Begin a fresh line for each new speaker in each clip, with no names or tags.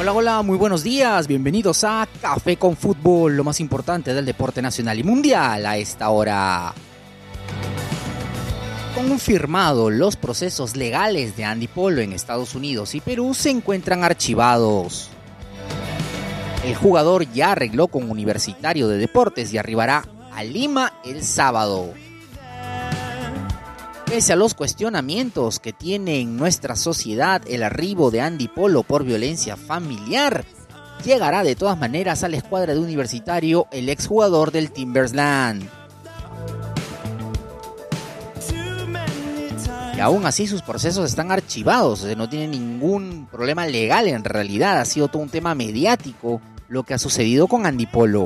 Hola, hola, muy buenos días, bienvenidos a Café con Fútbol, lo más importante del deporte nacional y mundial a esta hora. Confirmado, los procesos legales de Andy Polo en Estados Unidos y Perú se encuentran archivados. El jugador ya arregló con Universitario de Deportes y arribará a Lima el sábado. Pese a los cuestionamientos que tiene en nuestra sociedad el arribo de Andy Polo por violencia familiar, llegará de todas maneras a la escuadra de Universitario el exjugador del Timbersland. Y aún así sus procesos están archivados, no tiene ningún problema legal en realidad, ha sido todo un tema mediático lo que ha sucedido con Andy Polo.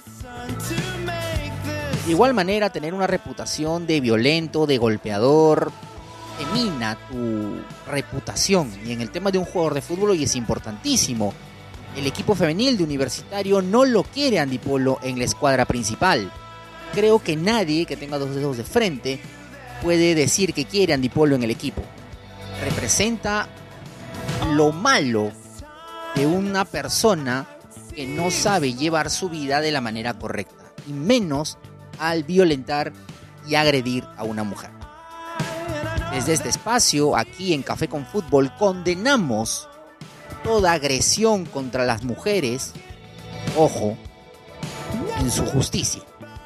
De igual manera, tener una reputación de violento, de golpeador, mina tu reputación. Y en el tema de un jugador de fútbol hoy es importantísimo. El equipo femenil de Universitario no lo quiere Andy Polo en la escuadra principal. Creo que nadie que tenga dos dedos de frente puede decir que quiere Andy Polo en el equipo. Representa lo malo de una persona que no sabe llevar su vida de la manera correcta. Y menos al violentar y agredir a una mujer. Desde este espacio, aquí en Café con Fútbol, condenamos toda agresión contra las mujeres, ojo, en su justicia.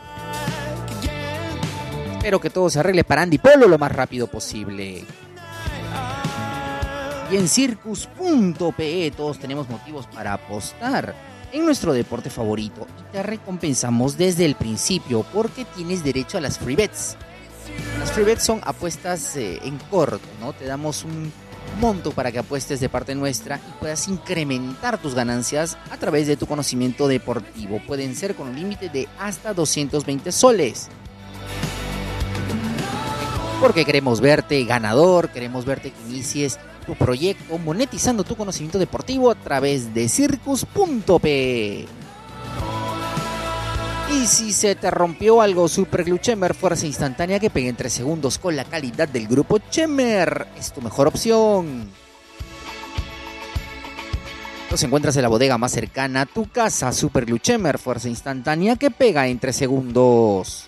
Espero que todo se arregle para Andy Polo lo más rápido posible. Y en Circus.pe todos tenemos motivos para apostar en nuestro deporte favorito y te recompensamos desde el principio porque tienes derecho a las free bets. Las free bets son apuestas en corto, ¿no? Te damos un monto para que apuestes de parte nuestra y puedas incrementar tus ganancias a través de tu conocimiento deportivo. Pueden ser con un límite de hasta 220 soles. Porque queremos verte ganador, queremos verte que inicies tu proyecto monetizando tu conocimiento deportivo a través de Circus.pe. Y si se te rompió algo, Super Glue Chemer, fuerza instantánea que pegue en 3 segundos con la calidad del grupo Chemer, es tu mejor opción. Los encuentras en la bodega más cercana a tu casa. Super Glue Chemer, fuerza instantánea que pega en 3 segundos.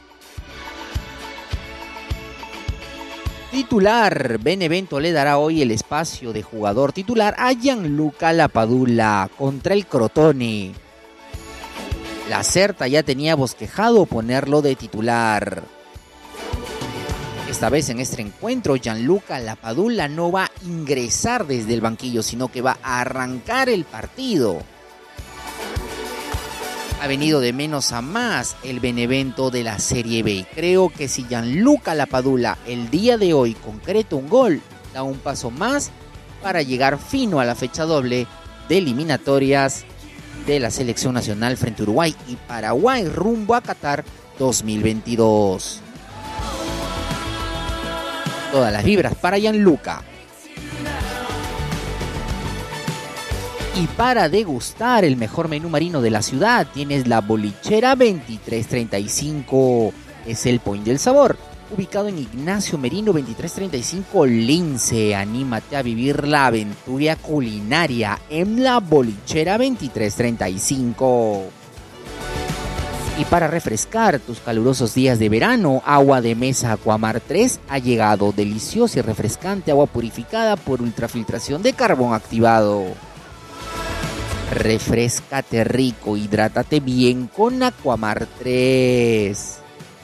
Titular, Benevento le dará hoy el espacio de jugador titular a Gianluca Lapadula contra el Crotone. La Certa ya tenía bosquejado ponerlo de titular. Esta vez en este encuentro, Gianluca Lapadula no va a ingresar desde el banquillo, sino que va a arrancar el partido. Ha venido de menos a más el Benevento de la Serie B. Creo que si Gianluca Lapadula el día de hoy concreta un gol, da un paso más para llegar fino a la fecha doble de eliminatorias de la selección nacional frente a Uruguay y Paraguay rumbo a Qatar 2022. Todas las vibras para Gianluca. Y para degustar el mejor menú marino de la ciudad, tienes la Bolichera 2335. Es el point del sabor, ubicado en Ignacio Merino 2335 Lince. Anímate a vivir la aventura culinaria en la Bolichera 2335. Y para refrescar tus calurosos días de verano, agua de mesa Aquamar 3 ha llegado. Deliciosa y refrescante agua purificada por ultrafiltración de carbón activado. Refréscate rico, hidrátate bien con Aquamar 3.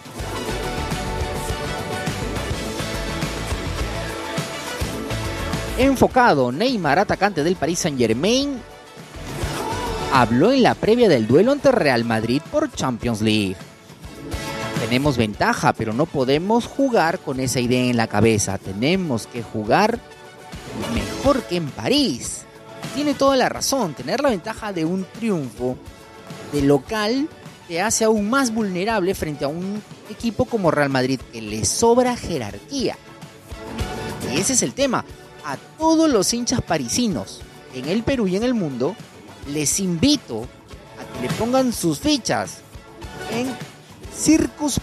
Enfocado, Neymar, atacante del Paris Saint-Germain, habló en la previa del duelo ante Real Madrid por Champions League. Tenemos ventaja, pero no podemos jugar con esa idea en la cabeza. Tenemos que jugar mejor que en París. Tiene toda la razón, tener la ventaja de un triunfo de local te hace aún más vulnerable frente a un equipo como Real Madrid que le sobra jerarquía. Y ese es el tema. A todos los hinchas parisinos en el Perú y en el mundo les invito a que le pongan sus fichas en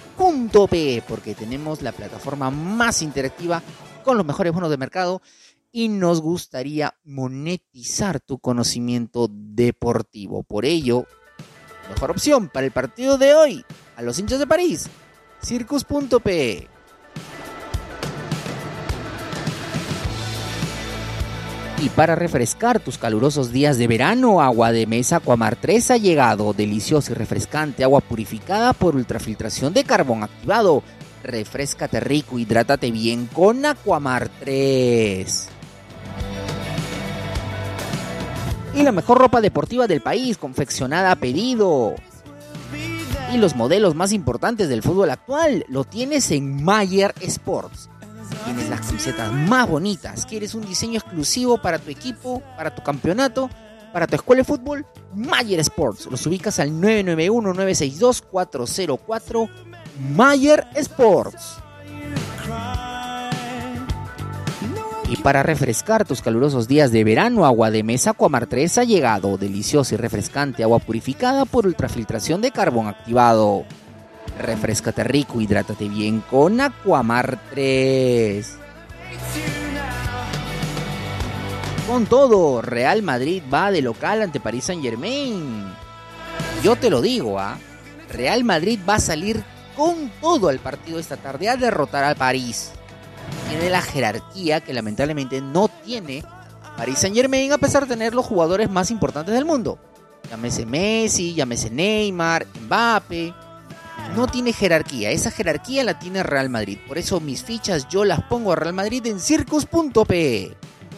Circus.pe porque tenemos la plataforma más interactiva con los mejores bonos de mercado y nos gustaría monetizar tu conocimiento deportivo. Por ello, mejor opción para el partido de hoy, a los hinchas de París, Circus.pe. Y para refrescar tus calurosos días de verano, Agua de Mesa Aquamar 3 ha llegado. Deliciosa y refrescante agua purificada por ultrafiltración de carbón activado. Refréscate rico, hidrátate bien con Aquamar 3. Y la mejor ropa deportiva del país, confeccionada a pedido. Y los modelos más importantes del fútbol actual lo tienes en Mayer Sports. Tienes las camisetas más bonitas. ¿Quieres un diseño exclusivo para tu equipo, para tu campeonato, para tu escuela de fútbol? Mayer Sports. Los ubicas al 991-962-404. Mayer Sports. Y para refrescar tus calurosos días de verano, Agua de Mesa Aquamar 3 ha llegado. Deliciosa y refrescante agua purificada por ultrafiltración de carbón activado. Refréscate rico, hidrátate bien con Aquamar 3. Con todo, Real Madrid va de local ante Paris Saint-Germain. Yo te lo digo, Real Madrid va a salir con todo al partido esta tarde a derrotar al París. Tiene la jerarquía que lamentablemente no tiene Paris Saint-Germain, a pesar de tener los jugadores más importantes del mundo. Llámese Messi, llámese Neymar, Mbappé. No tiene jerarquía, esa jerarquía la tiene Real Madrid. Por eso mis fichas yo las pongo a Real Madrid en Circus.pe.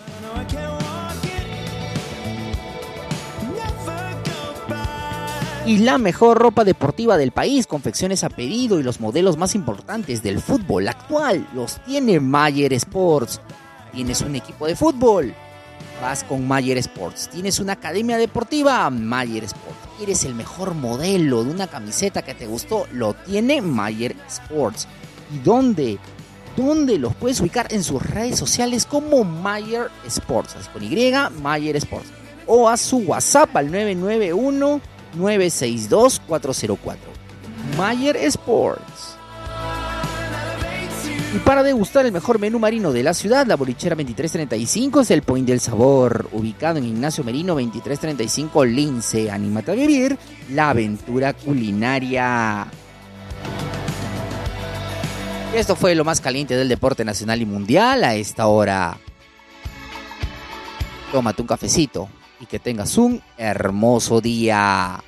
Y la mejor ropa deportiva del país, confecciones a pedido y los modelos más importantes del fútbol actual los tiene Mayer Sports. ¿Tienes un equipo de fútbol? Vas con Mayer Sports. ¿Tienes una academia deportiva? Mayer Sports. ¿Quieres el mejor modelo de una camiseta que te gustó? Lo tiene Mayer Sports. ¿Y dónde? ¿Dónde los puedes ubicar? En sus redes sociales como Mayer Sports. Así con Y, Mayer Sports. O a su WhatsApp al 991-962-404. Mayer Sports. Y para degustar el mejor menú marino de la ciudad, la Bolichera 2335 es el Point del Sabor, ubicado en Ignacio Merino 2335 Lince. Anímate a vivir la aventura culinaria. Esto fue lo más caliente del deporte nacional y mundial a esta hora. Tómate un cafecito y que tengas un hermoso día.